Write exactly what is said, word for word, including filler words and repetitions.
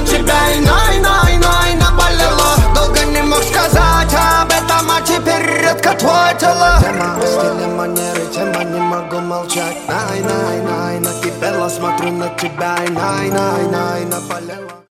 тебя, и най-най-най наболело. Долго не мог сказать об этом, а теперь редко твое тело. Тема о стиле, манеры, тема не могу молчать. Най-най-най, накипело, смотрю на тебя, и най-най-най наболело.